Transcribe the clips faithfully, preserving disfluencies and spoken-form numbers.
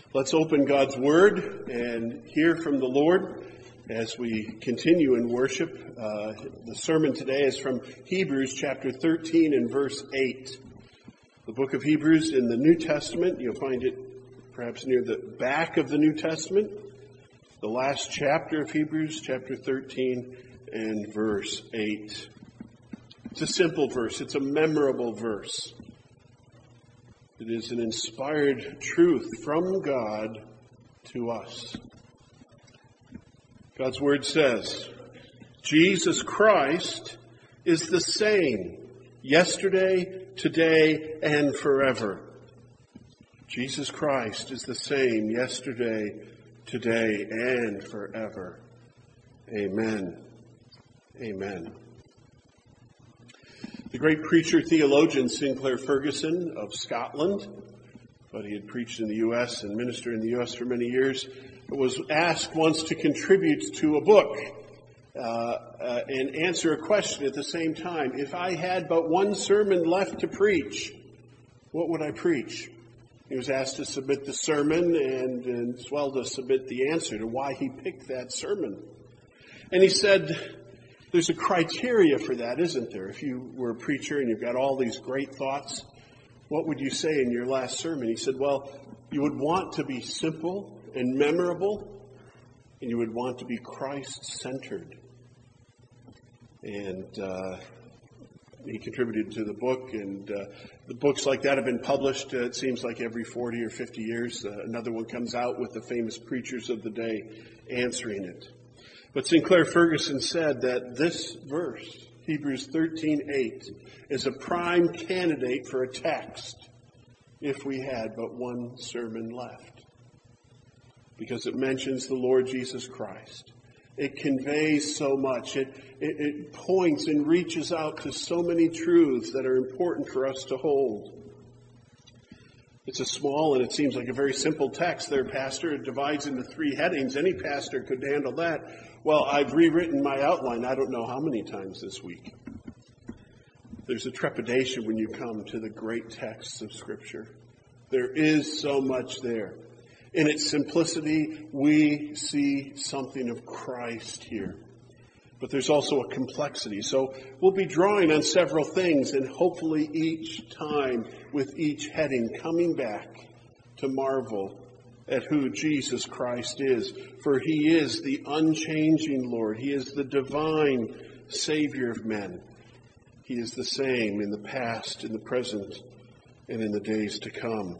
Let's open God's Word and hear from the Lord as we continue in worship. Uh, the sermon today is from Hebrews chapter thirteen and verse eight. The book of Hebrews in the New Testament, you'll find it perhaps near the back of the New Testament. The last chapter of Hebrews, chapter thirteen and verse eight. It's a simple verse. It's a memorable verse. It is an inspired truth from God to us. God's Word says, Jesus Christ is the same yesterday, today, and forever. Jesus Christ is the same yesterday, today, and forever. Amen. Amen. The great preacher, theologian Sinclair Ferguson of Scotland, but he had preached in the U S and ministered in the U S for many years, was asked once to contribute to a book uh, uh, and answer a question at the same time. If I had but one sermon left to preach, what would I preach? He was asked to submit the sermon and, and as well to submit the answer to why he picked that sermon. And he said, there's a criteria for that, isn't there? If you were a preacher and you've got all these great thoughts, what would you say in your last sermon? He said, well, you would want to be simple and memorable, and you would want to be Christ-centered. And uh, he contributed to the book, and uh, the books like that have been published, uh, it seems like every forty or fifty years. Uh, another one comes out with the famous preachers of the day answering it. But Sinclair Ferguson said that this verse, Hebrews thirteen eight, is a prime candidate for a text if we had but one sermon left. Because it mentions the Lord Jesus Christ. It conveys so much. It, it, it points and reaches out to so many truths that are important for us to hold. It's a small and it seems like a very simple text there, Pastor. It divides into three headings. Any pastor could handle that. Well, I've rewritten my outline I don't know how many times this week. There's a trepidation when you come to the great texts of Scripture. There is so much there. In its simplicity, we see something of Christ here. But there's also a complexity. So we'll be drawing on several things and hopefully each time with each heading coming back to marvel at who Jesus Christ is. For he is the unchanging Lord. He is the divine Savior of men. He is the same in the past, in the present, and in the days to come.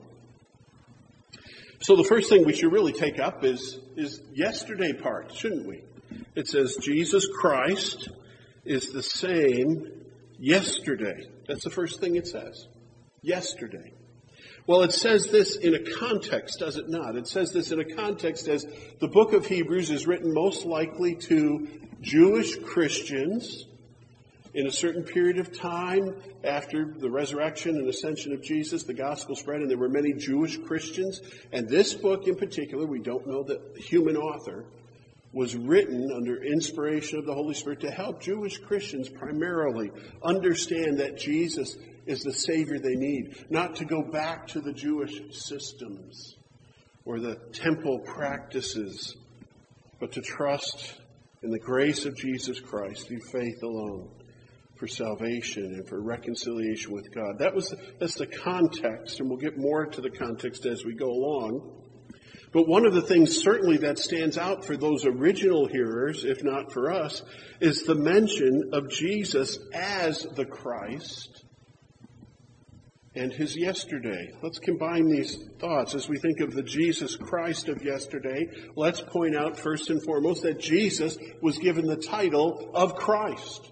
So the first thing we should really take up is, is yesterday part, shouldn't we? It says Jesus Christ is the same yesterday. That's the first thing it says. Yesterday. Well, it says this in a context, does it not? It says this in a context as the book of Hebrews is written most likely to Jewish Christians in a certain period of time after the resurrection and ascension of Jesus. The gospel spread, and there were many Jewish Christians. And this book in particular, we don't know the human author, was written under inspiration of the Holy Spirit to help Jewish Christians primarily understand that Jesus is the Savior they need. Not to go back to the Jewish systems or the temple practices, but to trust in the grace of Jesus Christ through faith alone for salvation and for reconciliation with God. That was the, that's the context, and we'll get more to the context as we go along. But one of the things certainly that stands out for those original hearers, if not for us, is the mention of Jesus as the Christ and his yesterday. Let's combine these thoughts as we think of the Jesus Christ of yesterday. Let's point out first and foremost that Jesus was given the title of Christ.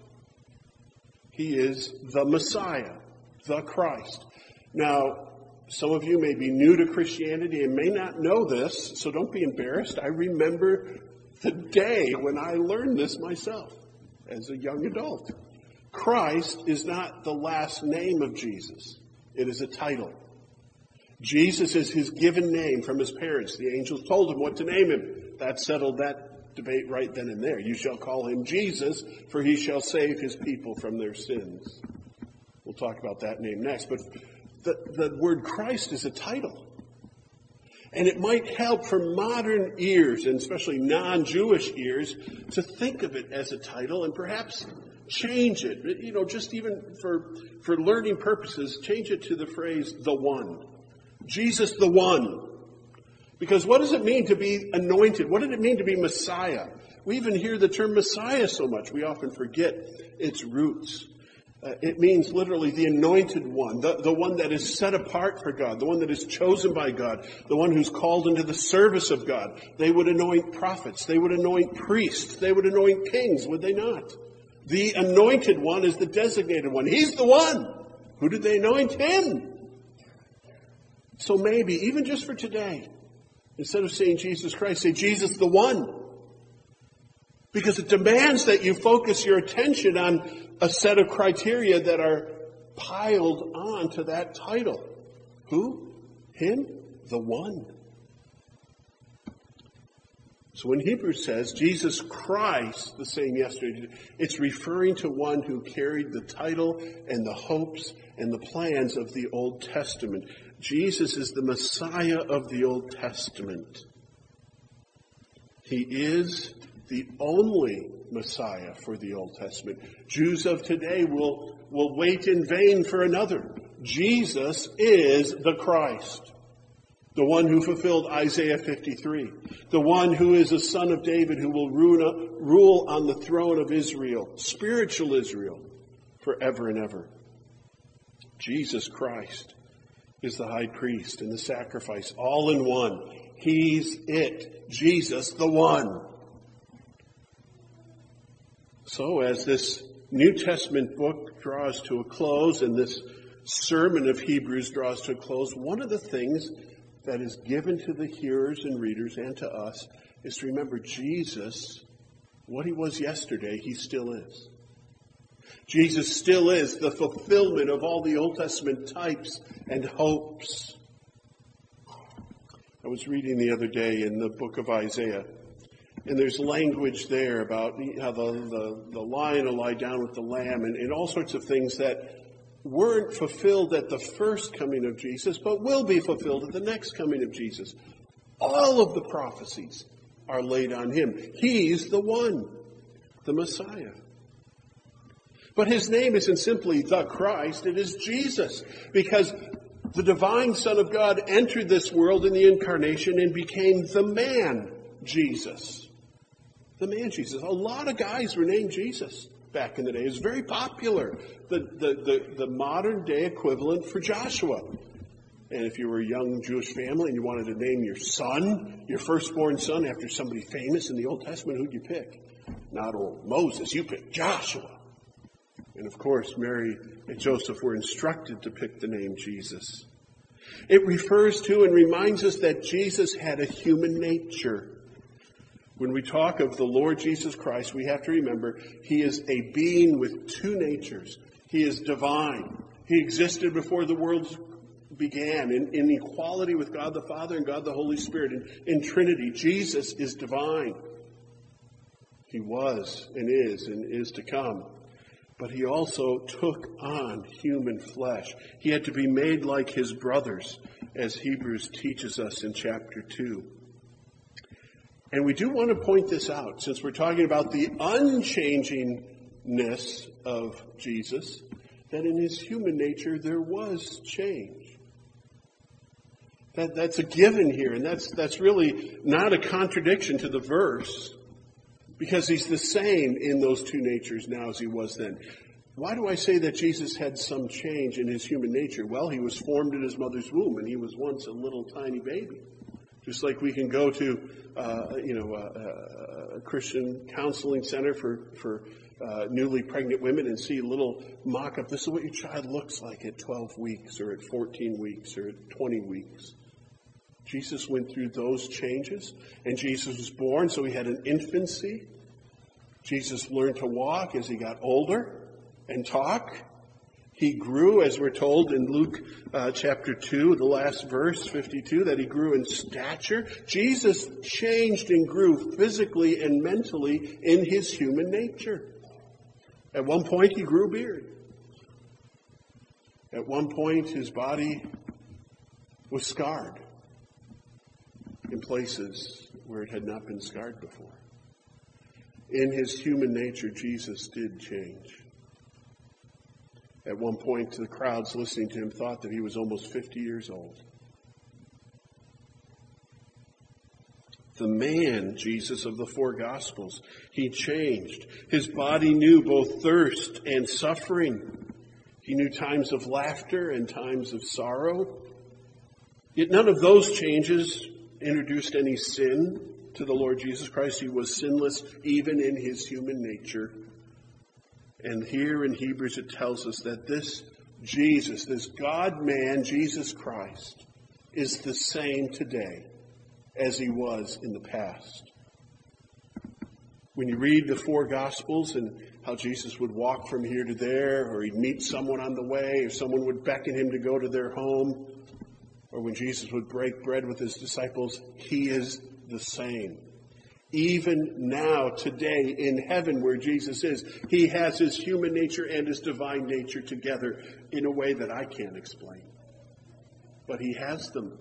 He is the Messiah, the Christ. Now, some of you may be new to Christianity and may not know this, so don't be embarrassed. I remember the day when I learned this myself as a young adult. Christ is not the last name of Jesus. It is a title. Jesus is his given name from his parents. The angels told him what to name him. That settled that debate right then and there. You shall call him Jesus, for he shall save his people from their sins. We'll talk about that name next. But the, the word Christ is a title. And it might help for modern ears, and especially non-Jewish ears, to think of it as a title and perhaps change it. You know, just even for, for learning purposes, change it to the phrase, the one. Jesus the one. Because what does it mean to be anointed? What did it mean to be Messiah? We even hear the term Messiah so much, we often forget its roots. Uh, it means literally the anointed one, the, the one that is set apart for God, the one that is chosen by God, the one who's called into the service of God. They would anoint prophets. They would anoint priests. They would anoint kings, would they not? The anointed one is the designated one. He's the one. Who did they anoint? Him. So maybe, even just for today, instead of saying Jesus Christ, say Jesus the one. Because it demands that you focus your attention on a set of criteria that are piled on to that title. Who? Him? The one. So when Hebrews says Jesus Christ, the same yesterday, it's referring to one who carried the title and the hopes and the plans of the Old Testament. Jesus is the Messiah of the Old Testament. He is the only Messiah for the Old Testament. Jews of today will, will wait in vain for another. Jesus is the Christ, the one who fulfilled Isaiah fifty-three, the one who is a son of David who will rule on the throne of Israel, spiritual Israel, forever and ever. Jesus Christ is the high priest and the sacrifice, all in one. He's it. Jesus, the one. So as this New Testament book draws to a close and this sermon of Hebrews draws to a close, one of the things that is given to the hearers and readers and to us is to remember Jesus, what he was yesterday, he still is. Jesus still is the fulfillment of all the Old Testament types and hopes. I was reading the other day in the book of Isaiah, and there's language there about how the, the, the lion will lie down with the lamb and, and all sorts of things that weren't fulfilled at the first coming of Jesus, but will be fulfilled at the next coming of Jesus. All of the prophecies are laid on him. He's the one, the Messiah. But his name isn't simply the Christ, it is Jesus, because the divine Son of God entered this world in the incarnation and became the man Jesus. The man Jesus. A lot of guys were named Jesus back in the day. It was very popular. The, the, the, the modern day equivalent for Joshua. And if you were a young Jewish family and you wanted to name your son, your firstborn son, after somebody famous in the Old Testament, who'd you pick? Not old Moses. You picked Joshua. And of course, Mary and Joseph were instructed to pick the name Jesus. It refers to and reminds us that Jesus had a human nature. When we talk of the Lord Jesus Christ, we have to remember he is a being with two natures. He is divine. He existed before the world began in, in equality with God the Father and God the Holy Spirit. In, in Trinity, Jesus is divine. He was and is and is to come. But he also took on human flesh. He had to be made like his brothers, as Hebrews teaches us in chapter two. And we do want to point this out, since we're talking about the unchangingness of Jesus, that in his human nature there was change. That, that's a given here, and that's, that's really not a contradiction to the verse, because he's the same in those two natures now as he was then. Why do I say that Jesus had some change in his human nature? Well, he was formed in his mother's womb, and he was once a little tiny baby. Just like we can go to, uh, you know, a, a Christian counseling center for, for uh, newly pregnant women and see a little mock-up. This is what your child looks like at twelve weeks or at fourteen weeks or at twenty weeks. Jesus went through those changes, and Jesus was born, so he had an infancy. Jesus learned to walk as he got older and talk. He grew, as we're told in Luke uh, chapter two, the last verse, fifty-two, that he grew in stature. Jesus changed and grew physically and mentally in his human nature. At one point, he grew a beard. At one point, his body was scarred. in places where it had not been scarred before. In his human nature, Jesus did change. At one point, the crowds listening to him thought that he was almost fifty years old. The man, Jesus of the four Gospels, he changed. His body knew both thirst and suffering. He knew times of laughter and times of sorrow. Yet none of those changes introduced any sin to the Lord Jesus Christ. He was sinless even in his human nature. And here in Hebrews it tells us that this Jesus, this God-man, Jesus Christ, is the same today as he was in the past. When you read the four Gospels and how Jesus would walk from here to there, or he'd meet someone on the way, or someone would beckon him to go to their home, or when Jesus would break bread with his disciples, he is the same. Even now, today, in heaven where Jesus is, he has his human nature and his divine nature together in a way that I can't explain. But he has them.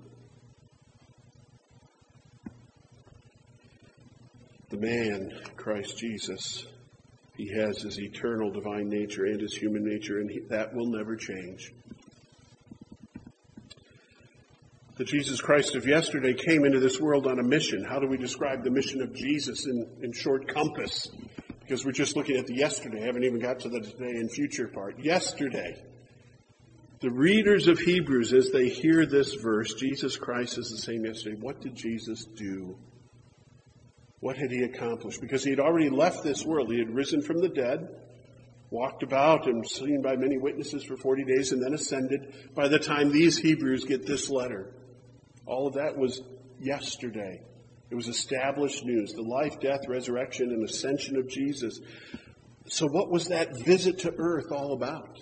The man, Christ Jesus, he has his eternal divine nature and his human nature, and he, that will never change. The Jesus Christ of yesterday came into this world on a mission. How do we describe the mission of Jesus in, in short compass? Because we're just looking at the yesterday. I haven't even got to the today and future part. Yesterday. The readers of Hebrews, as they hear this verse, Jesus Christ is the same yesterday. What did Jesus do? What had he accomplished? Because he had already left this world. He had risen from the dead, walked about and seen by many witnesses for forty days, and then ascended. By the time these Hebrews get this letter, all of that was yesterday. It was established news. The life, death, resurrection, and ascension of Jesus. So what was that visit to earth all about?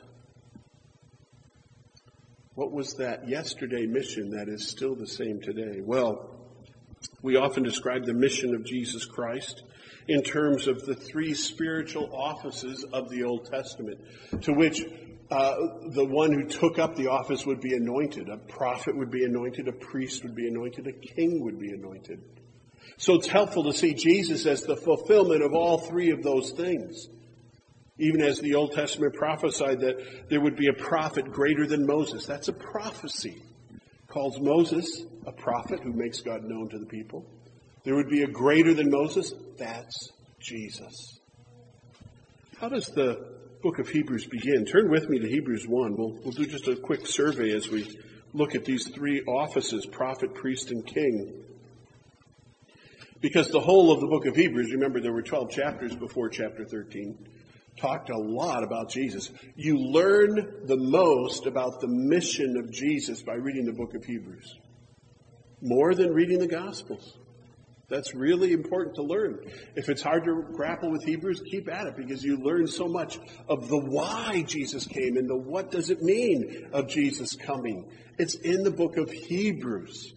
What was that yesterday mission that is still the same today? Well, we often describe the mission of Jesus Christ in terms of the three spiritual offices of the Old Testament, to which uh, the one who took up the office would be anointed. A prophet would be anointed, a priest would be anointed, a king would be anointed. So it's helpful to see Jesus as the fulfillment of all three of those things. Even as the Old Testament prophesied that there would be a prophet greater than Moses. That's a prophecy. Calls Moses a prophet who makes God known to the people. There would be a greater than Moses. That's Jesus. How does the book of Hebrews begin? Turn with me to Hebrews one. We'll, we'll do just a quick survey as we look at these three offices, prophet, priest, and king. Because the whole of the book of Hebrews, remember there were twelve chapters before chapter thirteen, talked a lot about Jesus. You learn the most about the mission of Jesus by reading the book of Hebrews. More than reading the Gospels. That's really important to learn. If it's hard to grapple with Hebrews, keep at it, because you learn so much of the why Jesus came and the what does it mean of Jesus coming. It's in the book of Hebrews.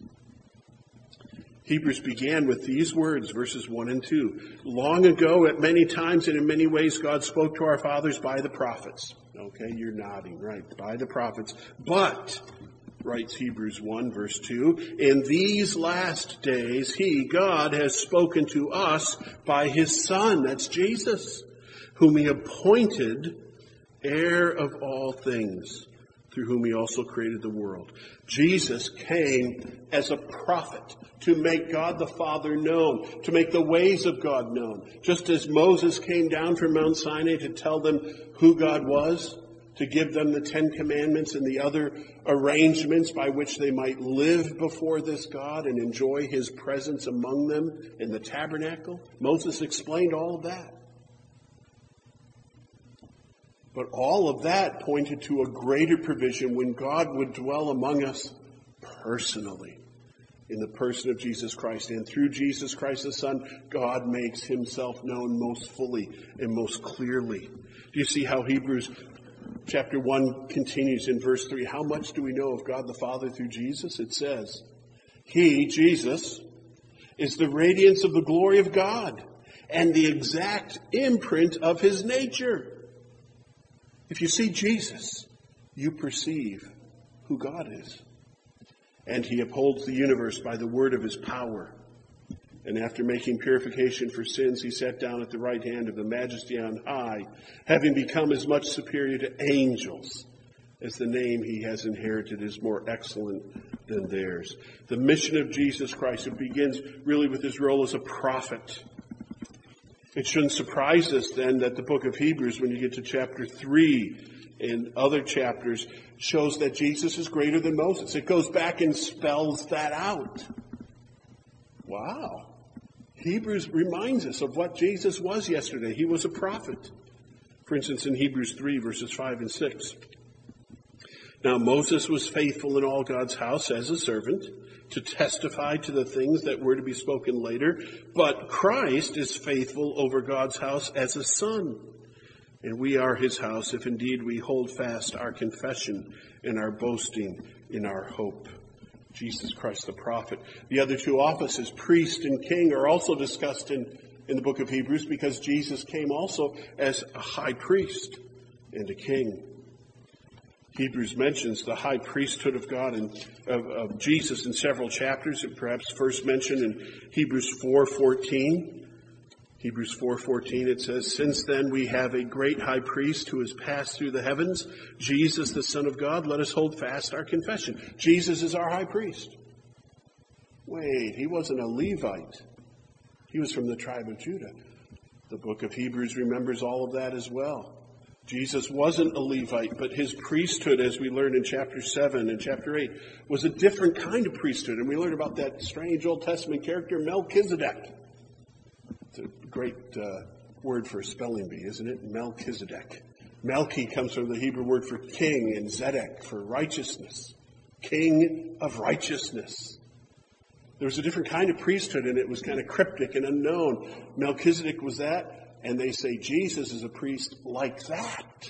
Hebrews began with these words, verses one and two. Long ago, at many times and in many ways, God spoke to our fathers by the prophets. Okay, you're nodding, right, by the prophets. But, writes Hebrews one, verse two, in these last days, he, God, has spoken to us by his Son, that's Jesus, whom he appointed heir of all things, through whom he also created the world. Jesus came as a prophet to make God the Father known, to make the ways of God known. Just as Moses came down from Mount Sinai to tell them who God was, to give them the Ten Commandments and the other arrangements by which they might live before this God and enjoy his presence among them in the tabernacle. Moses explained all of that. But all of that pointed to a greater provision when God would dwell among us personally in the person of Jesus Christ. And through Jesus Christ the Son, God makes himself known most fully and most clearly. Do you see how Hebrews chapter one continues in verse three? How much do we know of God the Father through Jesus? It says, he, Jesus, is the radiance of the glory of God and the exact imprint of his nature. If you see Jesus, you perceive who God is. and he upholds the universe by the word of his power. And after making purification for sins, he sat down at the right hand of the Majesty on high, having become as much superior to angels as the name he has inherited is more excellent than theirs. The mission of Jesus Christ, it begins really with his role as a prophet. It shouldn't surprise us then that the book of Hebrews, when you get to chapter three and other chapters, shows that Jesus is greater than Moses. It goes back and spells that out. Wow. Hebrews reminds us of what Jesus was yesterday. He was a prophet. For instance, in Hebrews three, verses five and six. Now Moses was faithful in all God's house as a servant to testify to the things that were to be spoken later. But Christ is faithful over God's house as a son. And we are his house if indeed we hold fast our confession and our boasting in our hope. Jesus Christ the prophet. The other two offices, priest and king, are also discussed in, in the book of Hebrews because Jesus came also as a high priest and a king. Hebrews mentions the high priesthood of God and of, of Jesus in several chapters. It perhaps first mentioned in Hebrews four fourteen. Hebrews four fourteen, it says, "Since then we have a great high priest who has passed through the heavens, Jesus the Son of God, let us hold fast our confession." Jesus is our high priest. Wait, he wasn't a Levite. He was from the tribe of Judah. The book of Hebrews remembers all of that as well. Jesus wasn't a Levite, but his priesthood, as we learned in chapter seven and chapter eight, was a different kind of priesthood. And we learned about that strange Old Testament character, Melchizedek. It's a great uh, word for a spelling bee, isn't it? Melchizedek. Melchi comes from the Hebrew word for king, and Zedek for righteousness. King of righteousness. There was a different kind of priesthood, and it was kind of cryptic and unknown. Melchizedek was that. And they say Jesus is a priest like that.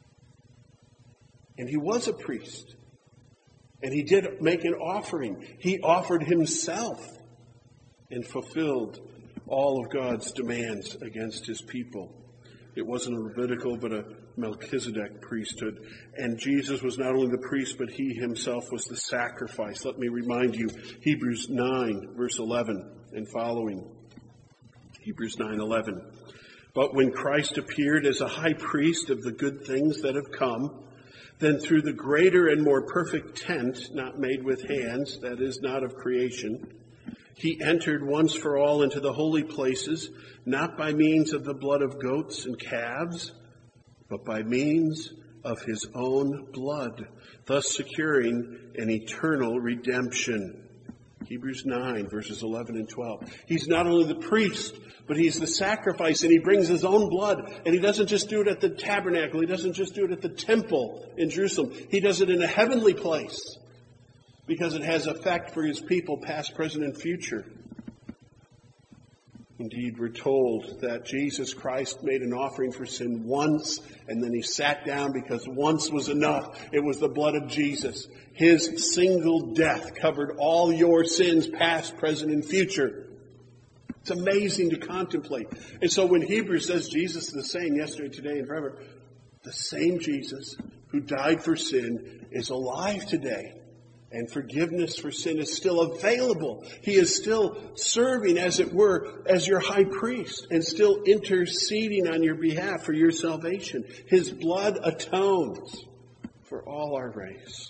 And he was a priest. And he did make an offering. He offered himself and fulfilled all of God's demands against his people. It wasn't a Levitical, but a Melchizedek priesthood. And Jesus was not only the priest, but he himself was the sacrifice. Let me remind you, Hebrews nine, verse eleven and following. Hebrews nine eleven. "But when Christ appeared as a high priest of the good things that have come, then through the greater and more perfect tent, not made with hands, that is, not of creation, he entered once for all into the holy places, not by means of the blood of goats and calves, but by means of his own blood, thus securing an eternal redemption." Hebrews nine, verses eleven and twelve. He's not only the priest, but he's the sacrifice, and he brings his own blood. And he doesn't just do it at the tabernacle. He doesn't just do it at the temple in Jerusalem. He does it in a heavenly place because it has effect for his people, past, present, and future. Indeed, we're told that Jesus Christ made an offering for sin once, and then he sat down because once was enough. It was the blood of Jesus. His single death covered all your sins, past, present, and future. It's amazing to contemplate. And so when Hebrews says Jesus is the same yesterday, today, and forever, the same Jesus who died for sin is alive today. And forgiveness for sin is still available. He is still serving, as it were, as your high priest and still interceding on your behalf for your salvation. His blood atones for all our race.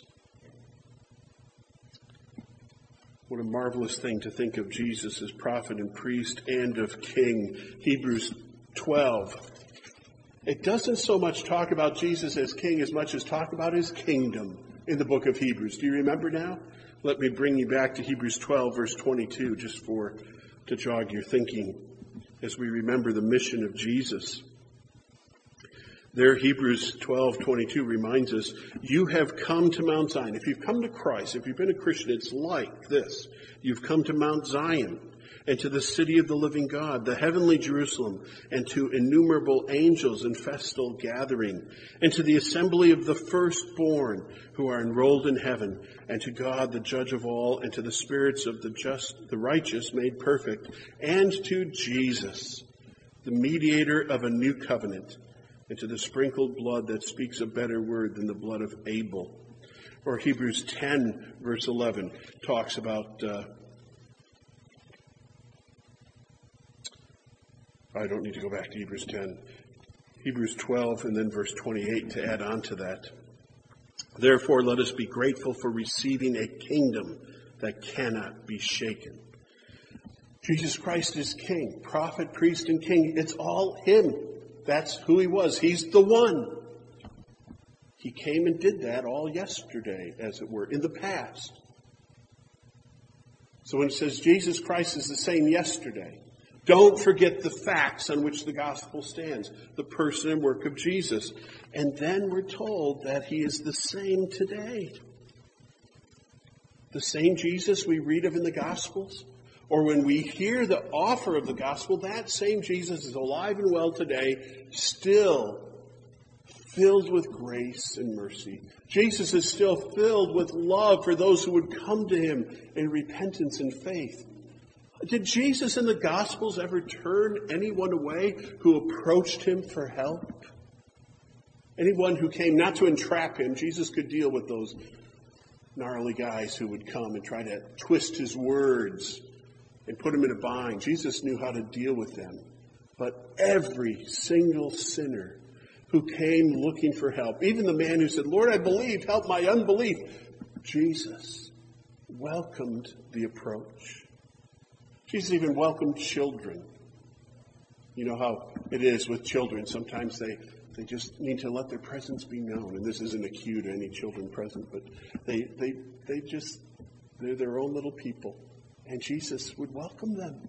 What a marvelous thing to think of Jesus as prophet and priest and of king. Hebrews twelve. It doesn't so much talk about Jesus as king as much as talk about his kingdom in the book of Hebrews. Do you remember now? Let me bring you back to Hebrews twelve, verse twenty-two, just for to jog your thinking as we remember the mission of Jesus. There, Hebrews twelve twenty-two reminds us, you have come to Mount Zion. If you've come to Christ, if you've been a Christian, it's like this. You've come to Mount Zion and to the city of the living God, the heavenly Jerusalem, and to innumerable angels in festal gathering, and to the assembly of the firstborn who are enrolled in heaven, and to God, the judge of all, and to the spirits of the just, the righteous made perfect, and to Jesus, the mediator of a new covenant, and to the sprinkled blood that speaks a better word than the blood of Abel. Or Hebrews ten, verse eleven, talks about, uh, I don't need to go back to Hebrews ten. Hebrews twelve and then verse twenty-eight to add on to that. Therefore, let us be grateful for receiving a kingdom that cannot be shaken. Jesus Christ is King, prophet, priest, and king. It's all him. That's who he was. He's the one. He came and did that all yesterday, as it were, in the past. So when it says Jesus Christ is the same yesterday, don't forget the facts on which the gospel stands, the person and work of Jesus. And then we're told that he is the same today. The same Jesus we read of in the Gospels, or when we hear the offer of the gospel, that same Jesus is alive and well today, still filled with grace and mercy. Jesus is still filled with love for those who would come to him in repentance and faith. Did Jesus in the Gospels ever turn anyone away who approached him for help? Anyone who came not to entrap him, Jesus could deal with those gnarly guys who would come and try to twist his words and put him in a bind. Jesus knew how to deal with them. But every single sinner who came looking for help, even the man who said, Lord, I believe, help my unbelief, Jesus welcomed the approach. Jesus even welcomed children. You know how it is with children. Sometimes they, they just need to let their presence be known. And this isn't a cue to any children present, but they, they, they just, they're their own little people. And Jesus would welcome them.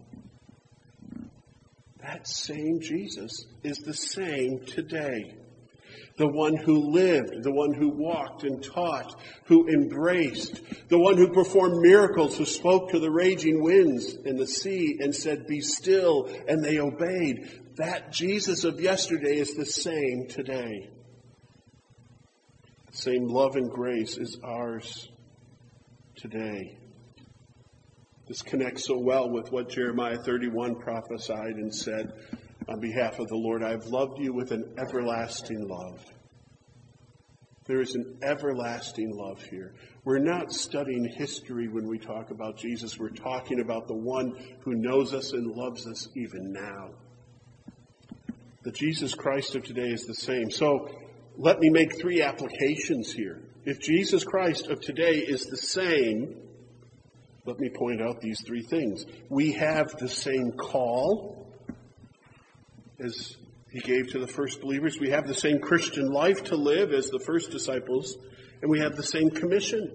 That same Jesus is the same today. The one who lived, the one who walked and taught, who embraced, the one who performed miracles, who spoke to the raging winds and the sea and said, be still, and they obeyed. That Jesus of yesterday is the same today. The same love and grace is ours today. This connects so well with what Jeremiah thirty-one prophesied and said on behalf of the Lord. I've loved you with an everlasting love. There is an everlasting love here. We're not studying history when we talk about Jesus. We're talking about the one who knows us and loves us even now. The Jesus Christ of today is the same. So let me make three applications here. If Jesus Christ of today is the same, let me point out these three things. We have the same call as he gave to the first believers. We have the same Christian life to live as the first disciples. And we have the same commission.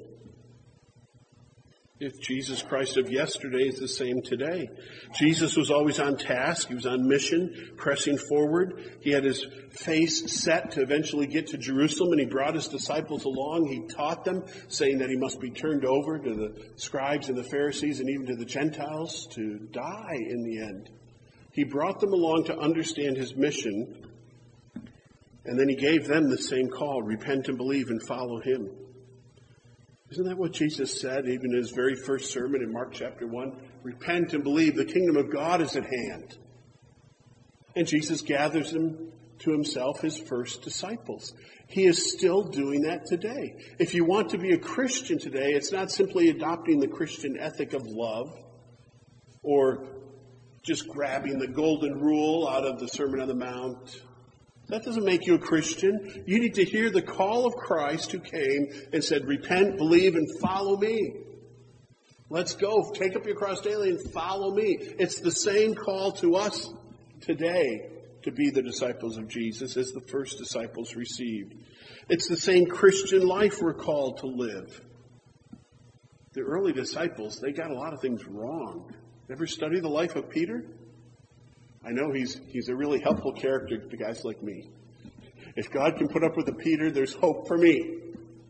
If Jesus Christ of yesterday is the same today. Jesus was always on task. He was on mission, pressing forward. He had his face set to eventually get to Jerusalem, and he brought his disciples along. He taught them, saying that he must be turned over to the scribes and the Pharisees and even to the Gentiles to die in the end. He brought them along to understand his mission, and then he gave them the same call, repent and believe and follow him. Isn't that what Jesus said even in his very first sermon in Mark chapter one? Repent and believe, the kingdom of God is at hand. And Jesus gathers them to himself, his first disciples. He is still doing that today. If you want to be a Christian today, it's not simply adopting the Christian ethic of love or just grabbing the golden rule out of the Sermon on the Mount. That doesn't make you a Christian. You need to hear the call of Christ who came and said, repent, believe, and follow me. Let's go. Take up your cross daily and follow me. It's the same call to us today to be the disciples of Jesus as the first disciples received. It's the same Christian life we're called to live. The early disciples, they got a lot of things wrong. Ever study the life of Peter? I know he's he's a really helpful character to guys like me. If God can put up with a Peter, there's hope for me.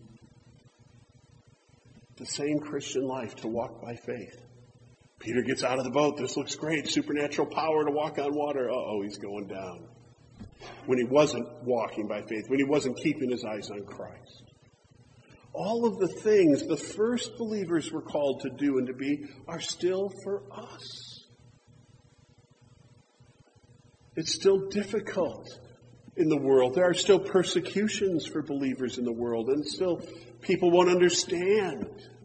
The same Christian life to walk by faith. Peter gets out of the boat. This looks great. Supernatural power to walk on water. Uh-oh, he's going down. When he wasn't walking by faith. When he wasn't keeping his eyes on Christ. All of the things the first believers were called to do and to be are still for us. It's still difficult in the world. There are still persecutions for believers in the world, and still people won't understand.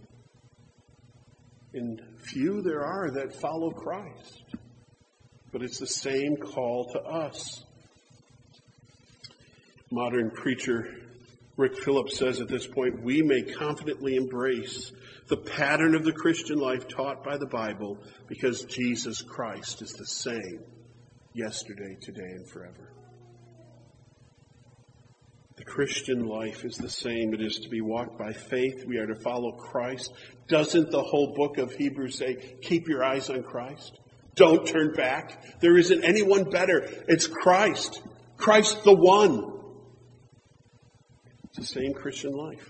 And few there are that follow Christ. But it's the same call to us. Modern preacher Rick Phillips says at this point, we may confidently embrace the pattern of the Christian life taught by the Bible because Jesus Christ is the same yesterday, today, and forever. The Christian life is the same. It is to be walked by faith. We are to follow Christ. Doesn't the whole book of Hebrews say, keep your eyes on Christ? Don't turn back. There isn't anyone better. It's Christ. Christ the one. It's the same Christian life.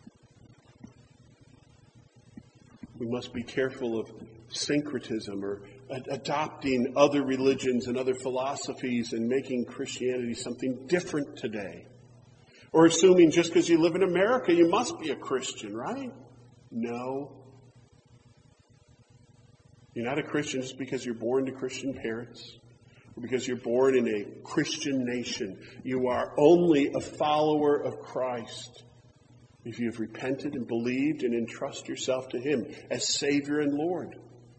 We must be careful of syncretism or ad- adopting other religions and other philosophies and making Christianity something different today. Or assuming just because you live in America, you must be a Christian, right? No. You're not a Christian just because you're born to Christian parents or because you're born in a Christian nation. You are only a follower of Christ if you have repented and believed and entrust yourself to Him as Savior and Lord.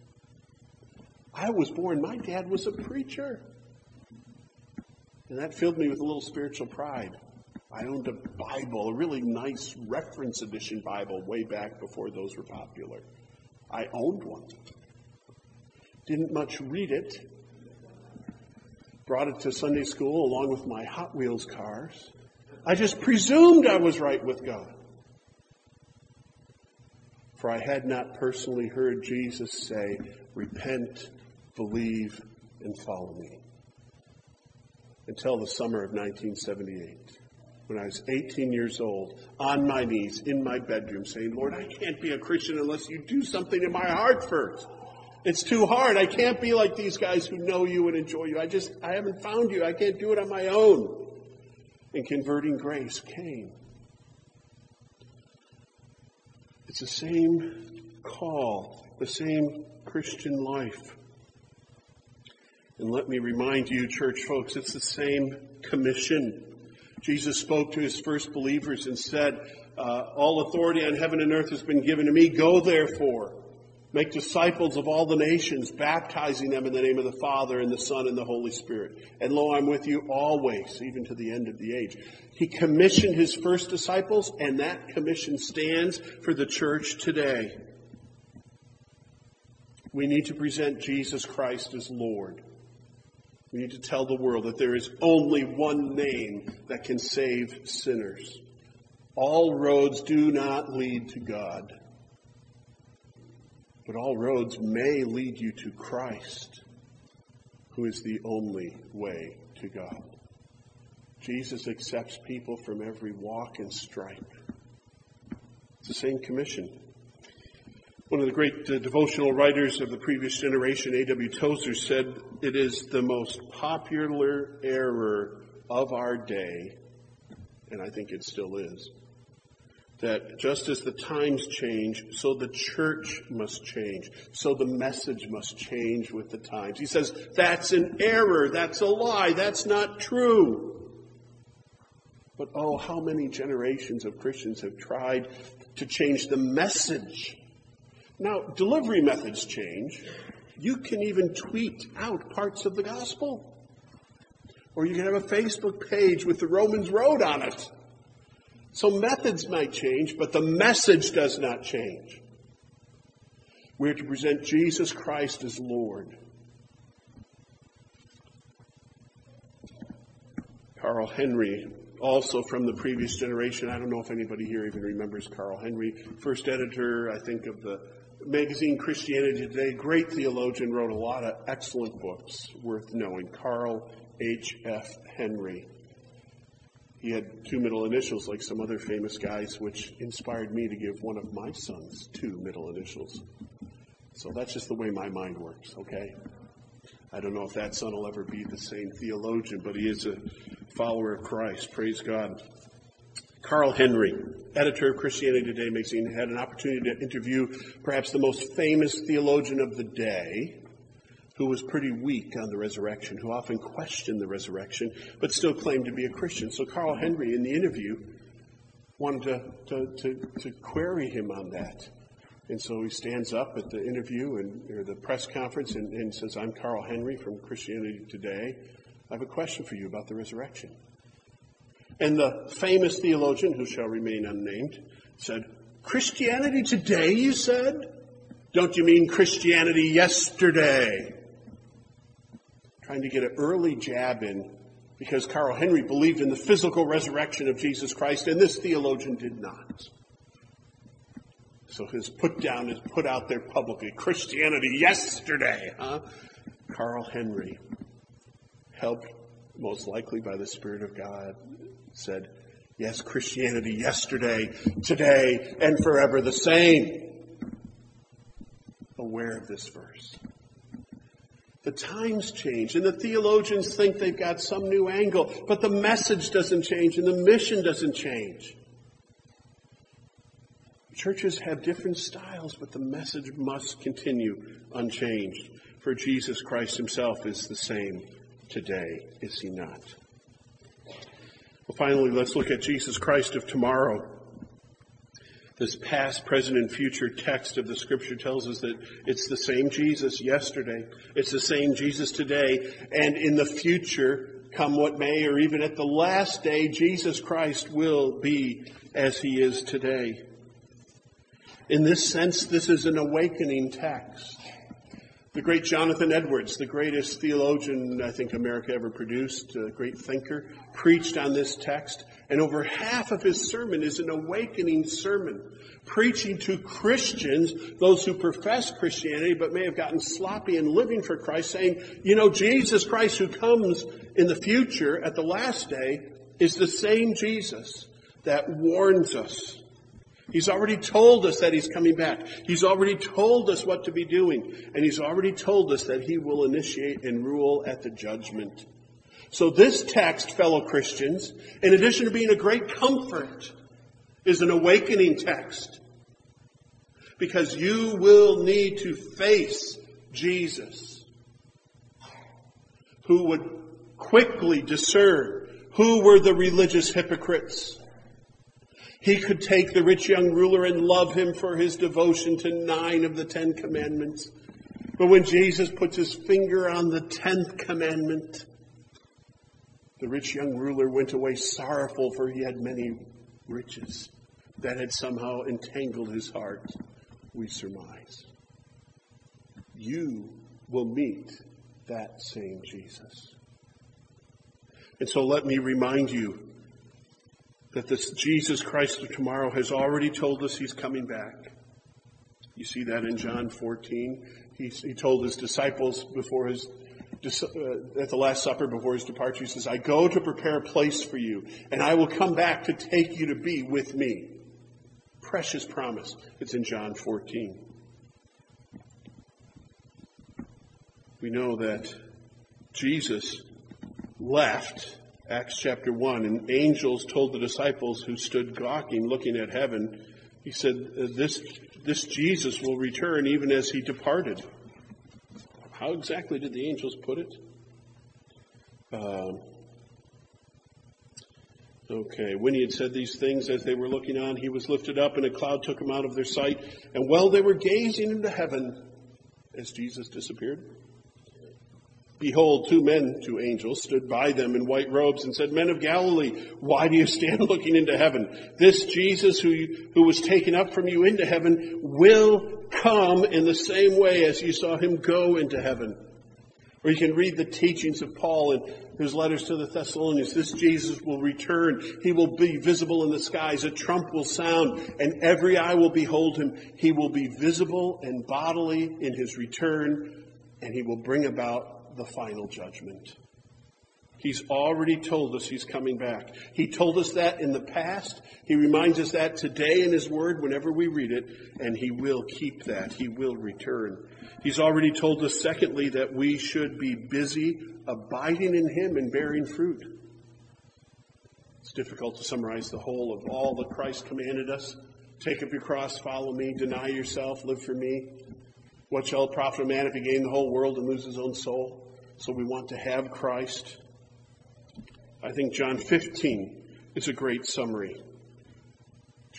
I was born, my dad was a preacher. And that filled me with a little spiritual pride. I owned a Bible, a really nice reference edition Bible way back before those were popular. I owned one. Didn't much read it. Brought it to Sunday school along with my Hot Wheels cars. I just presumed I was right with God. For I had not personally heard Jesus say, repent, believe, and follow me. Until the summer of nineteen seventy-eight. When I was eighteen years old, on my knees, in my bedroom, saying, Lord, I can't be a Christian unless you do something in my heart first. It's too hard. I can't be like these guys who know you and enjoy you. I just, I haven't found you. I can't do it on my own. And converting grace came. It's the same call, the same Christian life. And let me remind you, church folks, it's the same commission. Jesus spoke to his first believers and said, uh, all authority on heaven and earth has been given to me. Go therefore, make disciples of all the nations, baptizing them in the name of the Father and the Son and the Holy Spirit. And lo, I'm with you always, even to the end of the age. He commissioned his first disciples, and that commission stands for the church today. We need to present Jesus Christ as Lord. We need to tell the world that there is only one name that can save sinners. All roads do not lead to God, but all roads may lead you to Christ, who is the only way to God. Jesus accepts people from every walk and stripe. It's the same commission. One of the great uh, devotional writers of the previous generation, A W Tozer, said, it is the most popular error of our day, and I think it still is, that just as the times change, so the church must change. So the message must change with the times. He says, that's an error. That's a lie. That's not true. But oh, how many generations of Christians have tried to change the message. Now, delivery methods change. You can even tweet out parts of the gospel. Or you can have a Facebook page with the Romans Road on it. So methods might change, but the message does not change. We're to present Jesus Christ as Lord. Carl Henry, also from the previous generation. I don't know if anybody here even remembers Carl Henry. First editor, I think, of the magazine Christianity Today. Great theologian, wrote a lot of excellent books worth knowing. Carl H F Henry. He had two middle initials like some other famous guys, which inspired me to give one of my sons two middle initials. So that's just the way my mind works, okay? I don't know if that son will ever be the same theologian, but he is a follower of Christ. Praise God. Carl Henry, editor of Christianity Today magazine, had an opportunity to interview perhaps the most famous theologian of the day, who was pretty weak on the resurrection, who often questioned the resurrection, but still claimed to be a Christian. So Carl Henry, in the interview, wanted to, to, to, to query him on that. And so he stands up at the interview and or the press conference and, and says, I'm Carl Henry from Christianity Today. I have a question for you about the resurrection. And the famous theologian, who shall remain unnamed, said, Christianity Today, you said? Don't you mean Christianity yesterday? Trying to get an early jab in because Carl Henry believed in the physical resurrection of Jesus Christ, and this theologian did not. So his put down is put out there publicly. Christianity yesterday, huh? Carl Henry, helped most likely by the Spirit of God, said, yes, Christianity yesterday, today, and forever the same. Aware of this verse. The times change, and the theologians think they've got some new angle, but the message doesn't change, and the mission doesn't change. Churches have different styles, but the message must continue unchanged. For Jesus Christ himself is the same today, is he not? Well, finally, let's look at Jesus Christ of tomorrow. This past, present, and future text of the Scripture tells us that it's the same Jesus yesterday. It's the same Jesus today. And in the future, come what may, or even at the last day, Jesus Christ will be as he is today. In this sense, this is an awakening text. The great Jonathan Edwards, the greatest theologian I think America ever produced, a great thinker, preached on this text. And over half of his sermon is an awakening sermon, preaching to Christians, those who profess Christianity but may have gotten sloppy in living for Christ, saying, you know, Jesus Christ who comes in the future at the last day is the same Jesus that warns us. He's already told us that he's coming back. He's already told us what to be doing. And he's already told us that he will initiate and rule at the judgment. So this text, fellow Christians, in addition to being a great comfort, is an awakening text. Because you will need to face Jesus, who would quickly discern who were the religious hypocrites. He could take the rich young ruler and love him for his devotion to nine of the Ten Commandments. But when Jesus puts his finger on the tenth commandment, the rich young ruler went away sorrowful, for he had many riches that had somehow entangled his heart, we surmise. You will meet that same Jesus. And so let me remind you that this Jesus Christ of tomorrow has already told us he's coming back. You see that in John fourteen. He, he told his disciples before his uh, at the Last Supper, before his departure, he says, I go to prepare a place for you, and I will come back to take you to be with me. Precious promise. It's in John fourteen. We know that Jesus left, Acts chapter one, and angels told the disciples who stood gawking, looking at heaven, he said, this, this Jesus will return even as he departed. How exactly did the angels put it? Um, okay, when he had said these things, as they were looking on, he was lifted up, and a cloud took him out of their sight. And while they were gazing into heaven, as Jesus disappeared, behold, two men, two angels, stood by them in white robes and said, Men of Galilee, why do you stand looking into heaven? This Jesus who, who was taken up from you into heaven will come in the same way as you saw him go into heaven. Or you can read the teachings of Paul in his letters to the Thessalonians. This Jesus will return. He will be visible in the skies. A trump will sound, and every eye will behold him. He will be visible and bodily in his return, and he will bring about the final judgment. He's already told us he's coming back. He told us that in the past. He reminds us that today in his word whenever we read it, and he will keep that. He will return. He's already told us, secondly, that we should be busy abiding in him and bearing fruit. It's difficult to summarize the whole of all that Christ commanded us. Take up your cross, follow me, deny yourself, live for me. What shall it profit a man if he gain the whole world and lose his own soul? So we want to have Christ. I think John fifteen is a great summary.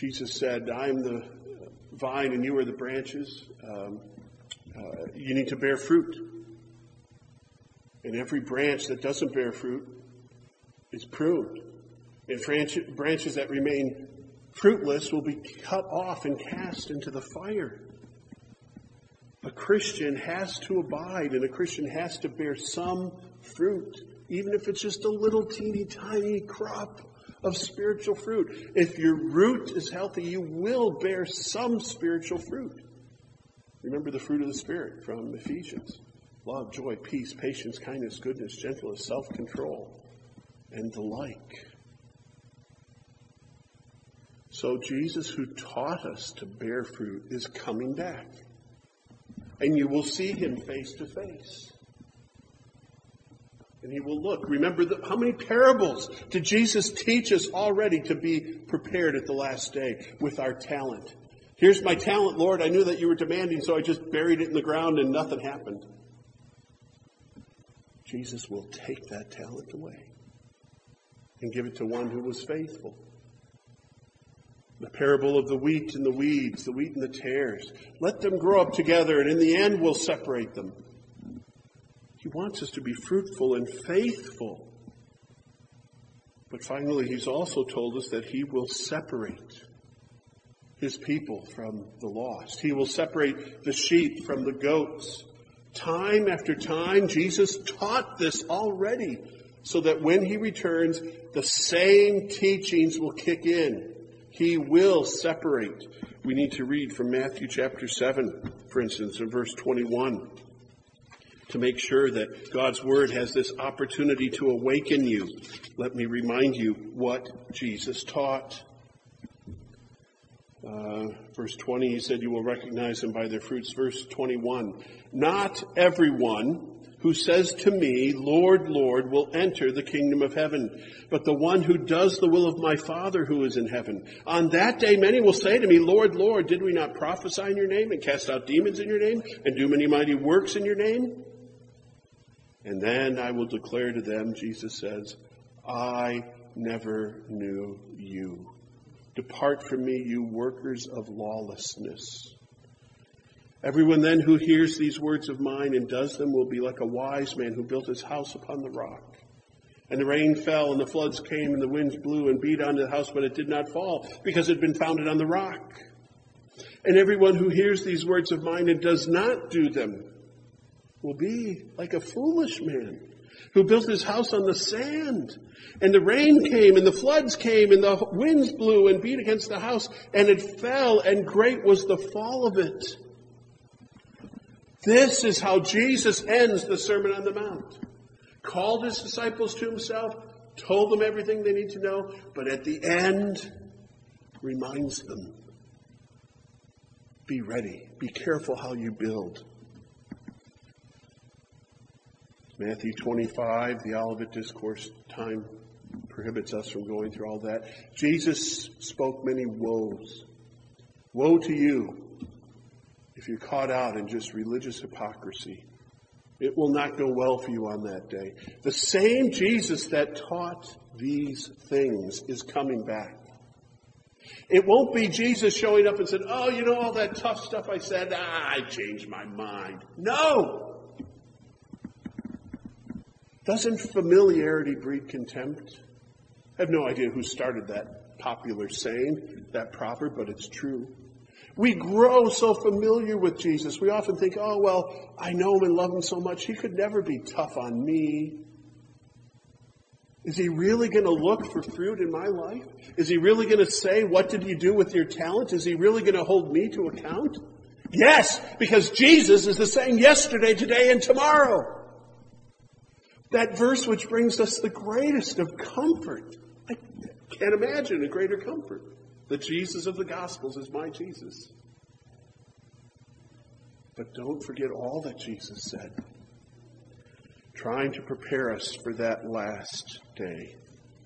Jesus said, I am the vine and you are the branches. Um, uh, you need to bear fruit. And every branch that doesn't bear fruit is pruned. And branches that remain fruitless will be cut off and cast into the fire. A Christian has to abide, and a Christian has to bear some fruit, even if it's just a little teeny tiny crop of spiritual fruit. If your root is healthy, you will bear some spiritual fruit. Remember the fruit of the Spirit from Ephesians. Love, joy, peace, patience, kindness, goodness, gentleness, self-control, and the like. So Jesus, who taught us to bear fruit, is coming back. And you will see him face to face. And he will look. Remember, the, how many parables did Jesus teach us already to be prepared at the last day with our talent? Here's my talent, Lord. I knew that you were demanding, so I just buried it in the ground and nothing happened. Jesus will take that talent away and give it to one who was faithful. The parable of the wheat and the weeds, the wheat and the tares. Let them grow up together, and in the end we'll separate them. He wants us to be fruitful and faithful. But finally, he's also told us that he will separate his people from the lost. He will separate the sheep from the goats. Time after time, Jesus taught this already, so that when he returns, the same teachings will kick in. He will separate. We need to read from Matthew chapter seven, for instance, in verse twenty-one, to make sure that God's word has this opportunity to awaken you. Let me remind you what Jesus taught. Uh, verse twenty, he said, you will recognize them by their fruits. Verse twenty-one, not everyone who says to me, Lord, Lord, will enter the kingdom of heaven, but the one who does the will of my Father who is in heaven. On that day many will say to me, Lord, Lord, did we not prophesy in your name and cast out demons in your name and do many mighty works in your name? And then I will declare to them, Jesus says, I never knew you. Depart from me, you workers of lawlessness. Everyone then who hears these words of mine and does them will be like a wise man who built his house upon the rock. And the rain fell, and the floods came, and the winds blew and beat on the house, but it did not fall, because it had been founded on the rock. And everyone who hears these words of mine and does not do them will be like a foolish man who built his house on the sand. And the rain came, and the floods came, and the winds blew and beat against the house, and it fell, and great was the fall of it. This is how Jesus ends the Sermon on the Mount. Called his disciples to himself, told them everything they need to know, but at the end, reminds them, be ready. Be careful how you build. Matthew twenty-five, the Olivet Discourse, time prohibits us from going through all that. Jesus spoke many woes. Woe to you if you're caught out in just religious hypocrisy. It will not go well for you on that day. The same Jesus that taught these things is coming back. It won't be Jesus showing up and said, oh, you know all that tough stuff I said? Ah, I changed my mind. No! Doesn't familiarity breed contempt? I have no idea who started that popular saying, that proverb, but it's true. We grow so familiar with Jesus. We often think, oh, well, I know him and love him so much. He could never be tough on me. Is he really going to look for fruit in my life? Is he really going to say, what did you do with your talent? Is he really going to hold me to account? Yes, because Jesus is the same yesterday, today, and tomorrow. That verse which brings us the greatest of comfort. I can't imagine a greater comfort. The Jesus of the Gospels is my Jesus. But don't forget all that Jesus said, trying to prepare us for that last day.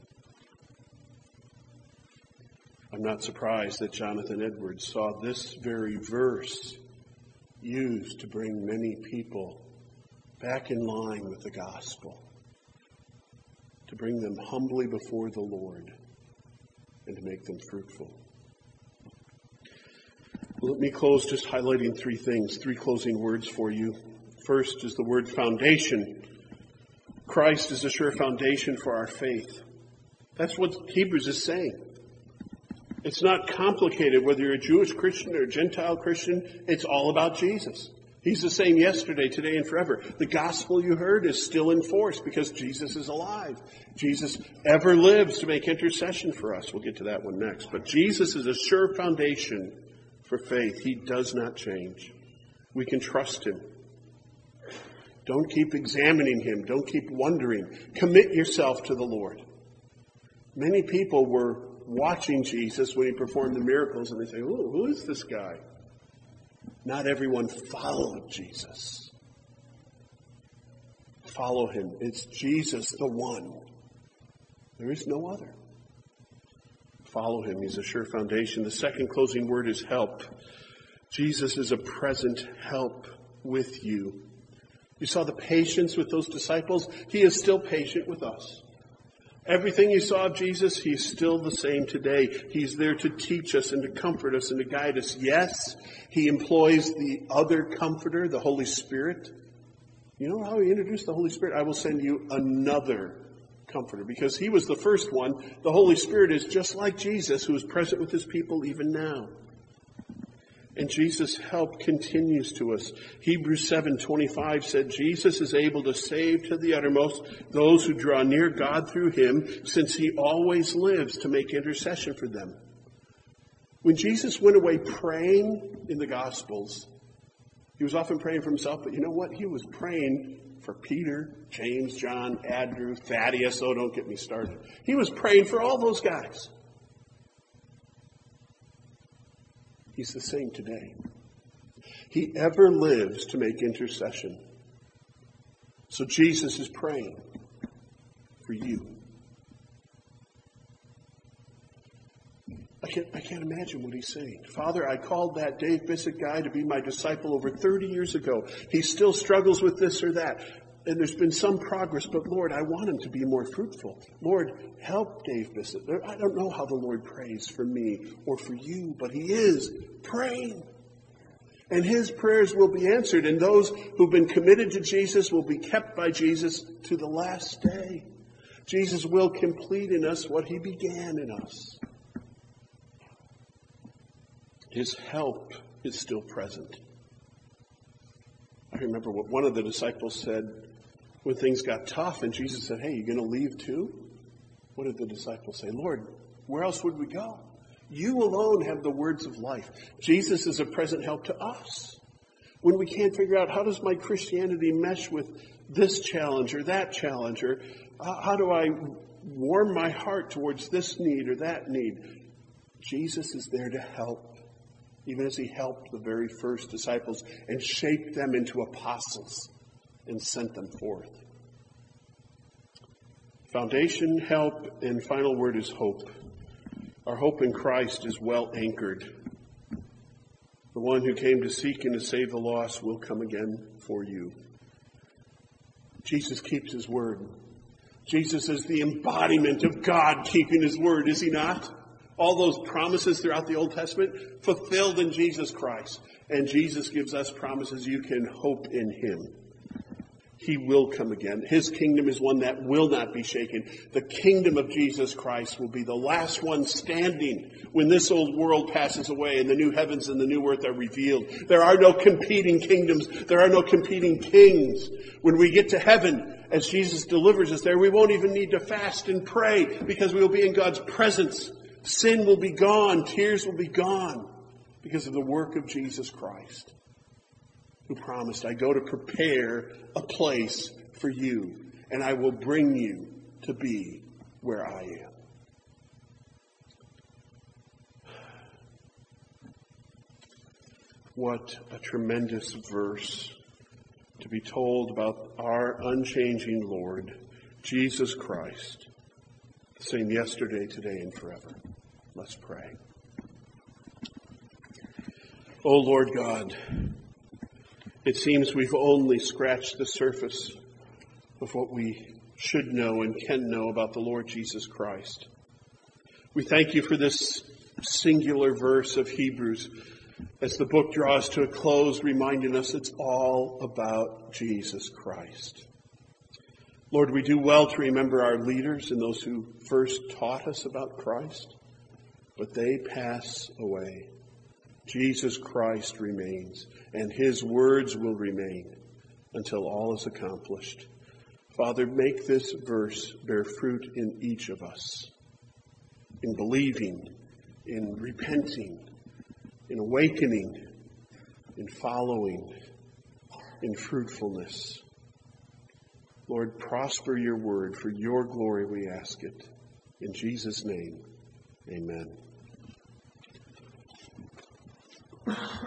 I'm not surprised that Jonathan Edwards saw this very verse used to bring many people back in line with the gospel, to bring them humbly before the Lord, and to make them fruitful. Let me close just highlighting three things, three closing words for you. First is the word foundation. Christ is a sure foundation for our faith. That's what Hebrews is saying. It's not complicated whether you're a Jewish Christian or a Gentile Christian. It's all about Jesus. He's the same yesterday, today, and forever. The gospel you heard is still in force because Jesus is alive. Jesus ever lives to make intercession for us. We'll get to that one next. But Jesus is a sure foundation for faith. He does not change. We can trust him. Don't keep examining him. Don't keep wondering. Commit yourself to the Lord. Many people were watching Jesus when he performed the miracles, and they say, "Oh, who is this guy?" Not everyone followed Jesus. Follow him. It's Jesus, the one. There is no other. Follow him. He's a sure foundation. The second closing word is help. Jesus is a present help with you. You saw the patience with those disciples. He is still patient with us. Everything you saw of Jesus, he's still the same today. He's there to teach us and to comfort us and to guide us. Yes, he employs the other comforter, the Holy Spirit. You know how he introduced the Holy Spirit? I will send you another comforter. Because he was the first one. The Holy Spirit is just like Jesus, who is present with his people even now. And Jesus' help continues to us. Hebrews seven twenty-five said, Jesus is able to save to the uttermost those who draw near God through him, since he always lives to make intercession for them. When Jesus went away praying in the Gospels, he was often praying for himself, but you know what? He was praying for Peter, James, John, Andrew, Thaddeus. Oh, don't get me started. He was praying for all those guys. He's the same today. He ever lives to make intercession. So Jesus is praying for you. I can't, I can't imagine what he's saying. Father, I called that Dave Bissett guy to be my disciple over thirty years ago. He still struggles with this or that. And there's been some progress, but Lord, I want him to be more fruitful. Lord, help Dave Bissett. I don't know how the Lord prays for me or for you, but he is praying. And his prayers will be answered. And those who've been committed to Jesus will be kept by Jesus to the last day. Jesus will complete in us what he began in us. His help is still present. I remember what one of the disciples said when things got tough and Jesus said, "Hey, you going to leave too?" What did the disciples say? "Lord, where else would we go? You alone have the words of life." Jesus is a present help to us. When we can't figure out, how does my Christianity mesh with this challenge or that challenge? Or how do I warm my heart towards this need or that need? Jesus is there to help. Even as he helped the very first disciples and shaped them into apostles and sent them forth. Foundation, help, and final word is hope. Our hope in Christ is well anchored. The one who came to seek and to save the lost will come again for you. Jesus keeps his word. Jesus is the embodiment of God keeping his word, is he not? All those promises throughout the Old Testament fulfilled in Jesus Christ. And Jesus gives us promises. You can hope in him. He will come again. His kingdom is one that will not be shaken. The kingdom of Jesus Christ will be the last one standing when this old world passes away and the new heavens and the new earth are revealed. There are no competing kingdoms. There are no competing kings. When we get to heaven, as Jesus delivers us there, we won't even need to fast and pray because we will be in God's presence. Sin will be gone. Tears will be gone because of the work of Jesus Christ, who promised, "I go to prepare a place for you, and I will bring you to be where I am." What a tremendous verse to be told about our unchanging Lord, Jesus Christ, the same yesterday, today, and forever. Let's pray. Oh, Lord God, it seems we've only scratched the surface of what we should know and can know about the Lord Jesus Christ. We thank you for this singular verse of Hebrews as the book draws to a close, reminding us it's all about Jesus Christ. Lord, we do well to remember our leaders and those who first taught us about Christ, but they pass away. Jesus Christ remains, and his words will remain until all is accomplished. Father, make this verse bear fruit in each of us, in believing, in repenting, in awakening, in following, in fruitfulness. Lord, prosper your word. For your glory we ask it. In Jesus' name, amen.